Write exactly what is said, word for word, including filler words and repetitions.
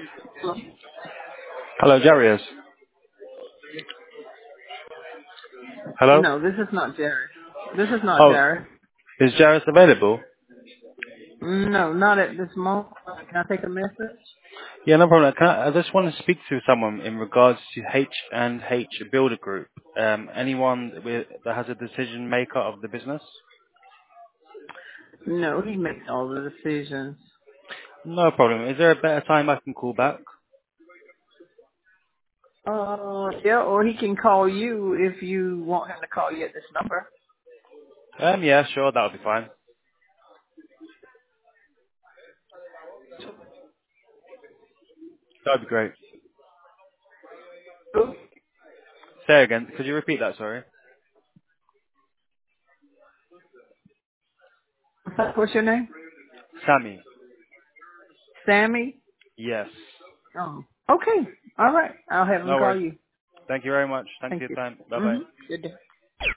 Hello, Jarius. Hello? No, this is not Jared. This is not Oh, Jared. is Jarius available? No, not at this moment. Can I take a message? Yeah, no problem. Can I, I just want to speak to someone in regards to H and H Builder Group. Um, anyone with, that has a decision maker of the business? No, he makes all the decisions. No problem. Is there a better time I can call back? Uh, yeah, or he can call you if you want him to call you at this number. Um, yeah, sure, that'll be fine. That'd be great. Say again. Could you repeat that? Sorry. What's your name? Sammy. Sammy? Yes. Oh, okay. All right. I'll have him No call worries. you. Thank you very much. Thanks for Thank your you. time. Bye bye. Mm-hmm. Good day.